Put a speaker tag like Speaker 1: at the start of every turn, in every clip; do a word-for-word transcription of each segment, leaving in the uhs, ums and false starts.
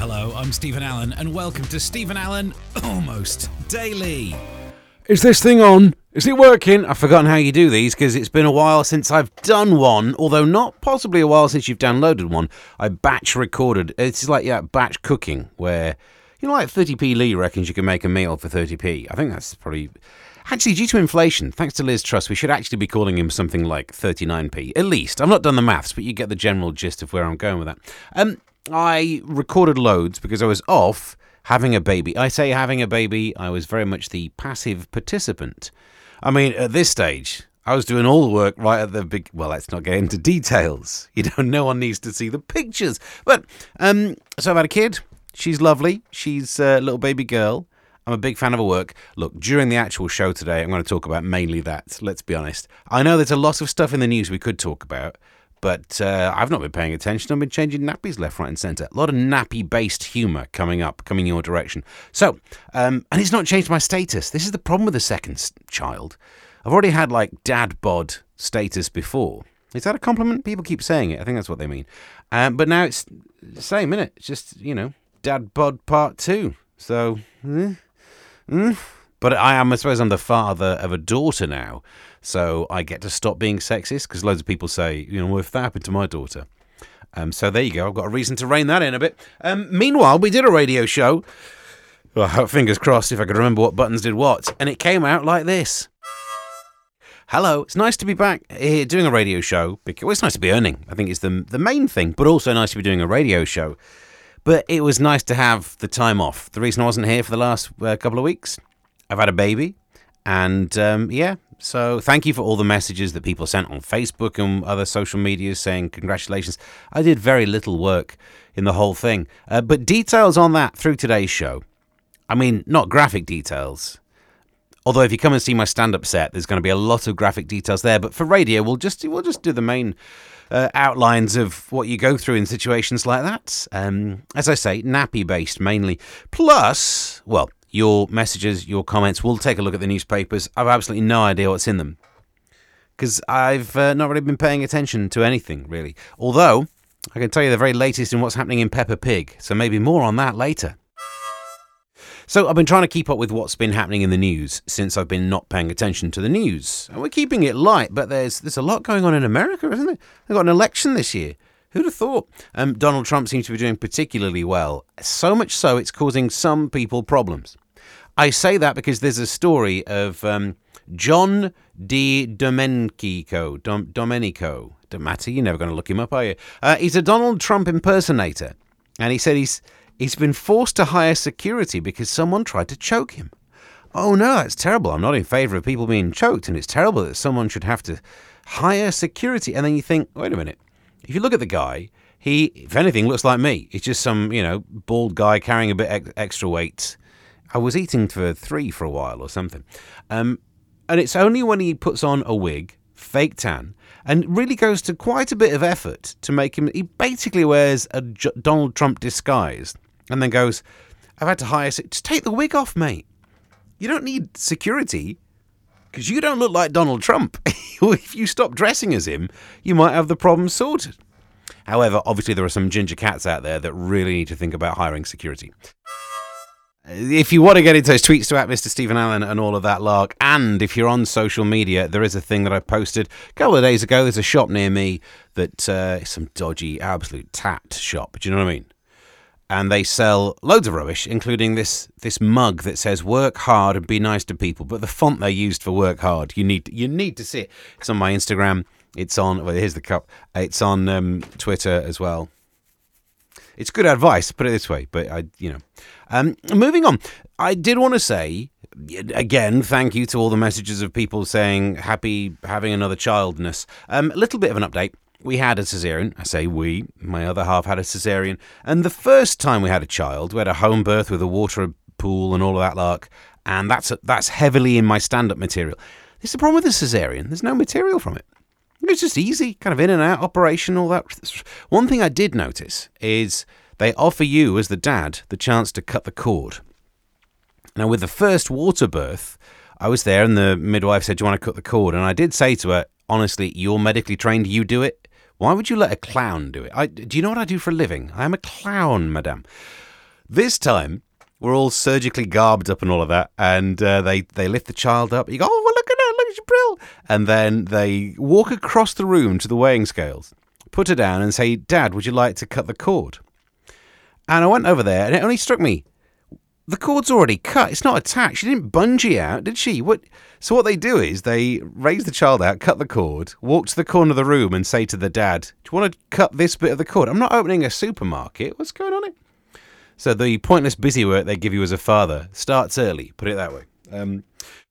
Speaker 1: Hello, I'm Stephen Allen, and welcome to Stephen Allen Almost Daily.
Speaker 2: Is this thing on? Is it working? I've forgotten how you do these because it's been a while since I've done one, although not possibly a while since you've downloaded one. I batch recorded. It's like yeah, batch cooking where, you know, like thirty p Lee reckons you can make a meal for thirty p. I think that's probably... Actually, due to inflation, thanks to Liz Truss, we should actually be calling him something like thirty-nine p. At least. I've not done the maths, but you get the general gist of where I'm going with that. Um, I recorded loads because I was off having a baby. I say having a baby, I was very much the passive participant. I mean, at this stage, I was doing all the work right at the big... Well, let's not get into details. You know, no one needs to see the pictures. But, um, so I've had a kid. She's lovely. She's a little baby girl. I'm a big fan of her work. Look, during the actual show today, I'm going to talk about mainly that, let's be honest. I know there's a lot of stuff in the news we could talk about, but uh, I've not been paying attention. I've been changing nappies left, right and centre. A lot of nappy-based humour coming up, coming your direction. So, um, and it's not changed my status. This is the problem with the second child. I've already had, like, dad bod status before. Is that a compliment? People keep saying it. I think that's what they mean. Um, but now it's the same, innit? It's just, you know, dad bod part two. So... Eh. Mm. But I am, I suppose I'm the father of a daughter now, so I get to stop being sexist, because loads of people say, you know, well, if that happened to my daughter. Um, so there you go, I've got a reason to rein that in a bit. Um, meanwhile, we did a radio show, well, fingers crossed if I could remember what buttons did what, and it came out like this. Hello, it's nice to be back here doing a radio show, because well, it's nice to be earning, I think it's the, the main thing, but also nice to be doing a radio show. But it was nice to have the time off. The reason I wasn't here for the last uh, couple of weeks, I've had a baby. And um, yeah, so thank you for all the messages that people sent on Facebook and other social medias saying congratulations. I did very little work in the whole thing. Uh, but details on that through today's show. I mean, not graphic details. Although if you come and see my stand-up set, there's going to be a lot of graphic details there. But for radio, we'll just we'll just do the main... Uh, outlines of what you go through in situations like that. Um, as I say, nappy-based mainly. Plus, well, your messages, your comments, we'll take a look at the newspapers. I've absolutely no idea what's in them. Because I've uh, not really been paying attention to anything, really. Although, I can tell you the very latest in what's happening in Peppa Pig. So maybe more on that later. So I've been trying to keep up with what's been happening in the news since I've been not paying attention to the news. And we're keeping it light, but there's there's a lot going on in America, isn't there? They've got an election this year. Who'd have thought? Um, Donald Trump seems to be doing particularly well. So much so, it's causing some people problems. I say that because there's a story of um, John D. Domenico. Dom- Domenico. Don't matter, you're never going to look him up, are you? Uh, he's a Donald Trump impersonator. And he said he's... He's been forced to hire security because someone tried to choke him. Oh no, that's terrible. I'm not in favour of people being choked, and it's terrible that someone should have to hire security. And then you think, wait a minute. If you look at the guy, he, if anything, looks like me. He's just some, you know, bald guy carrying a bit ex- extra weight. I was eating for three for a while or something. Um, and it's only when he puts on a wig, fake tan, and really goes to quite a bit of effort to make him... He basically wears a J- Donald Trump disguise. And then goes, I've had to hire... Just take the wig off, mate. You don't need security because you don't look like Donald Trump. If you stop dressing as him, you might have the problem sorted. However, obviously there are some ginger cats out there that really need to think about hiring security. If you want to get into those tweets to at Mister Stephen Allen and all of that lark, and if you're on social media, there is a thing that I posted a couple of days ago. There's a shop near me that uh, is some dodgy, absolute tat shop. Do you know what I mean? And they sell loads of rubbish, including this this mug that says "Work hard and be nice to people." But the font they used for "Work hard," you need you need to see it. It's on my Instagram. It's on. Well, here's the cup. It's on um, Twitter as well. It's good advice, put it this way. But I, you know, um, moving on. I did want to say again, thank you to all the messages of people saying happy having another childness. Um, a little bit of an update. We had a cesarean. I say we. My other half had a cesarean. And the first time we had a child, we had a home birth with a water pool and all of that lark. And that's that's heavily in my stand-up material. This is the problem with the cesarean. There's no material from it. It's just easy, kind of in and out, operation, all that. One thing I did notice is they offer you, as the dad, the chance to cut the cord. Now, with the first water birth, I was there and the midwife said, do you want to cut the cord? And I did say to her, honestly, you're medically trained, you do it. Why would you let a clown do it? I, do you know what I do for a living? I am a clown, madame. This time, we're all surgically garbed up and all of that, and uh, they, they lift the child up. You go, oh, well, look at her, look at your brill. And then they walk across the room to the weighing scales, put her down and say, Dad, would you like to cut the cord? And I went over there, and it only struck me, the cord's already cut. It's not attached. She didn't bungee out, did she? What? So what they do is they raise the child out, cut the cord, walk to the corner of the room and say to the dad, do you want to cut this bit of the cord? I'm not opening a supermarket. What's going on here? So the pointless busy work they give you as a father starts early, put it that way. Um,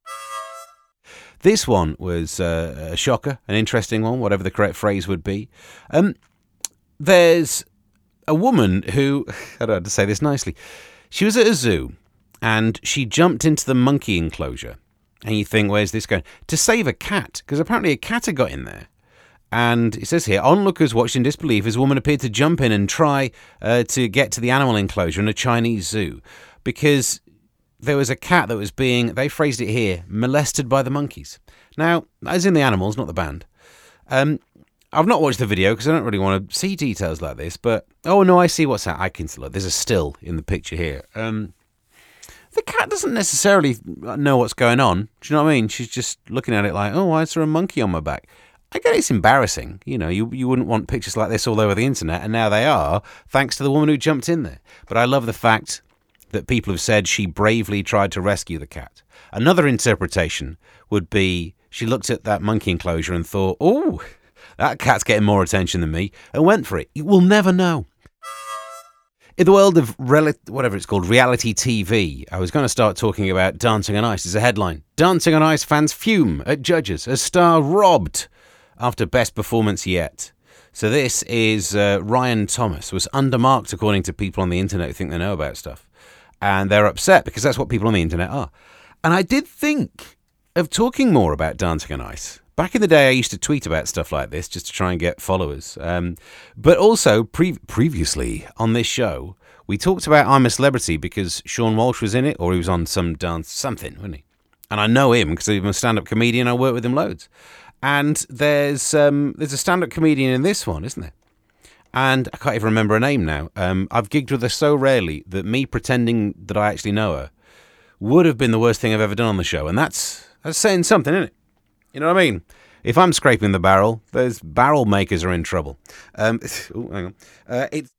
Speaker 2: this one was uh, a shocker, an interesting one, whatever the correct phrase would be. Um, there's a woman who, I don't know how to say this nicely, she was at a zoo and she jumped into the monkey enclosure. And you think, where's this going? To save a cat, because apparently a cat had got in there. And it says here, onlookers watched in disbelief as a woman appeared to jump in and try uh, to get to the animal enclosure in a Chinese zoo. Because there was a cat that was being, they phrased it here, molested by the monkeys. Now, as in the animals, not the band. Um, I've not watched the video because I don't really want to see details like this. But, oh no, I see what's that. I can look. There's a still in the picture here. Um, the cat doesn't necessarily know what's going on. Do you know what I mean? She's just looking at it like, oh, why is there a monkey on my back? I get it's embarrassing. You know, you, you wouldn't want pictures like this all over the internet, and now they are, thanks to the woman who jumped in there. But I love the fact that people have said she bravely tried to rescue the cat. Another interpretation would be she looked at that monkey enclosure and thought, oh, that cat's getting more attention than me, and went for it. You will never know. In the world of rel- whatever it's called, reality T V, I was going to start talking about Dancing on Ice as a headline. Dancing on Ice fans fume at judges. A star robbed after best performance yet. So this is uh, Ryan Thomas, was undermarked according to people on the internet who think they know about stuff. And they're upset because that's what people on the internet are. And I did think of talking more about Dancing on Ice. Back in the day, I used to tweet about stuff like this just to try and get followers. Um, but also, pre- previously on this show, we talked about I'm a Celebrity because Sean Walsh was in it, or he was on some dance, something, wasn't he? And I know him because he's a stand-up comedian. I work with him loads. And there's um, there's a stand-up comedian in this one, isn't there? And I can't even remember her name now. Um, I've gigged with her so rarely that me pretending that I actually know her would have been the worst thing I've ever done on the show. And that's that's saying something, isn't it? You know what I mean? If I'm scraping the barrel, those barrel makers are in trouble. Um, ooh, hang on. Uh, it's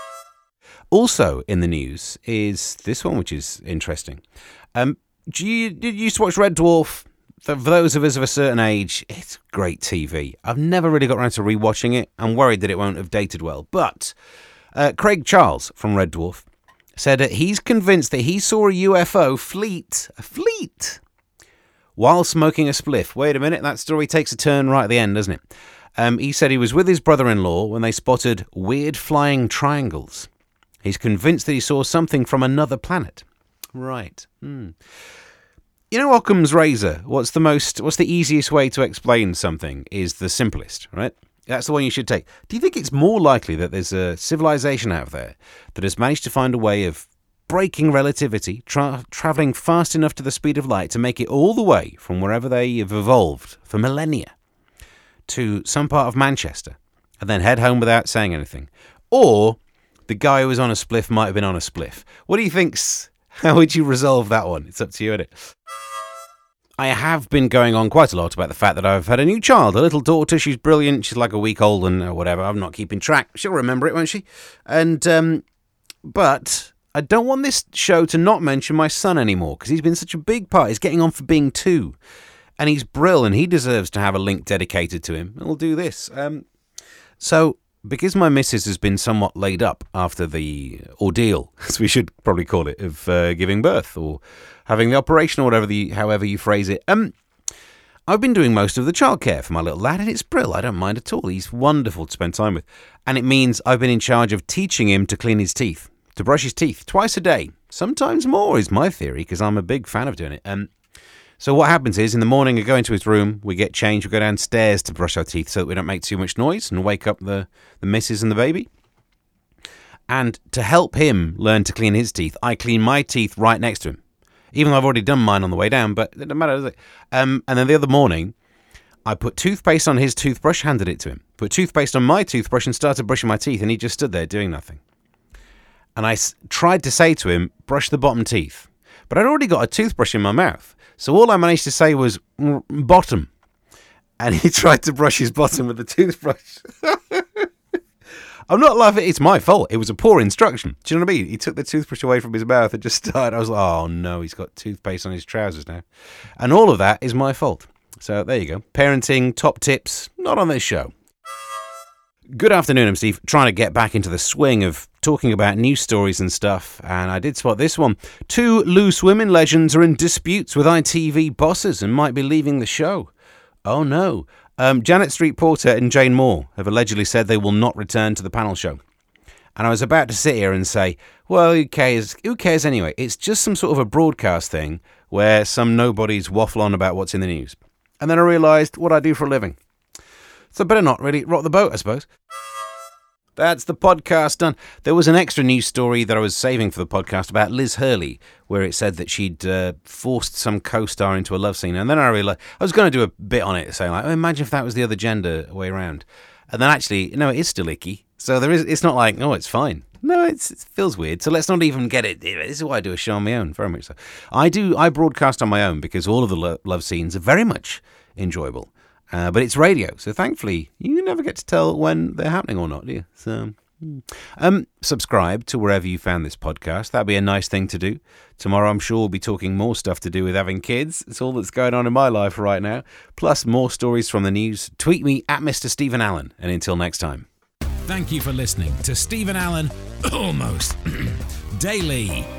Speaker 2: also in the news is this one, which is interesting. Um, do you, did you used to watch Red Dwarf? For those of us of a certain age, it's great T V. I've never really got around to rewatching it. I'm worried that it won't have dated well. But uh, Craig Charles from Red Dwarf said that he's convinced that he saw a U F O fleet, a fleet, while smoking a spliff. Wait a minute, that story takes a turn right at the end, doesn't it? Um, he said he was with his brother-in-law when they spotted weird flying triangles. He's convinced that he saw something from another planet. Right. Hmm. You know Occam's razor? What's the most? What's the easiest way to explain something is the simplest, right? That's the one you should take. Do you think it's more likely that there's a civilization out there that has managed to find a way of breaking relativity, tra- traveling fast enough to the speed of light to make it all the way from wherever they have evolved for millennia to some part of Manchester and then head home without saying anything? Or the guy who was on a spliff might have been on a spliff. What do you think? How would you resolve that one? It's up to you, isn't it? I have been going on quite a lot about the fact that I've had a new child, a little daughter. She's brilliant. She's like a week old and uh, whatever. I'm not keeping track. She'll remember it, won't she? And, um, but I don't want this show to not mention my son anymore because he's been such a big part. He's getting on for being two. And he's brill and he deserves to have a link dedicated to him. And we'll do this. Um, so, because my missus has been somewhat laid up after the ordeal, as we should probably call it, of uh, giving birth or having the operation or whatever the however you phrase it, um, I've been doing most of the childcare for my little lad, and it's brill. I don't mind at all. He's wonderful to spend time with. And it means I've been in charge of teaching him to clean his teeth, to brush his teeth twice a day. Sometimes more is my theory, because I'm a big fan of doing it. Um, so what happens is, in the morning, I go into his room, we get changed, we go downstairs to brush our teeth so that we don't make too much noise and wake up the, the missus and the baby. And to help him learn to clean his teeth, I clean my teeth right next to him. Even though I've already done mine on the way down, but it doesn't matter, does it? Um, and then the other morning, I put toothpaste on his toothbrush, handed it to him. Put toothpaste on my toothbrush and started brushing my teeth, and he just stood there doing nothing. and I s- tried to say to him, brush the bottom teeth. But I'd already got a toothbrush in my mouth, so all I managed to say was, mm, bottom. And he tried to brush his bottom with the toothbrush. I'm not laughing, it's my fault. It was a poor instruction. Do you know what I mean? He took the toothbrush away from his mouth and just started. I was like, oh no, he's got toothpaste on his trousers now. And all of that is my fault. So there you go. Parenting, top tips, not on this show. Good afternoon, I'm Steve. Trying to get back into the swing of talking about news stories and stuff. And I did spot this one. Two loose women legends are in disputes with I T V bosses and might be leaving the show. Oh no. Um, Janet Street Porter and Jane Moore have allegedly said they will not return to the panel show. And I was about to sit here and say, well, who cares? Who cares anyway? It's just some sort of a broadcast thing where some nobodies waffle on about what's in the news. And then I realised what I do for a living. So better not really rock the boat, I suppose. That's the podcast done. There was an extra news story that I was saving for the podcast about Liz Hurley, where it said that she'd uh, forced some co-star into a love scene. And then I realised I was going to do a bit on it, saying like, oh, imagine if that was the other gender way around. And then actually, no, it is still icky. So there is. It's not like, oh, it's fine. No, it's, it feels weird. So let's not even get it. This is why I do a show on my own, very much so. I do. I broadcast on my own because all of the lo- love scenes are very much enjoyable. Uh, but it's radio, so thankfully you never get to tell when they're happening or not, do you? So, um, subscribe to wherever you found this podcast. That'd be a nice thing to do. Tomorrow, I'm sure we'll be talking more stuff to do with having kids. It's all that's going on in my life right now. Plus, more stories from the news. Tweet me at Mister Stephen Allen, and until next time.
Speaker 1: Thank you for listening to Stephen Allen Almost Daily.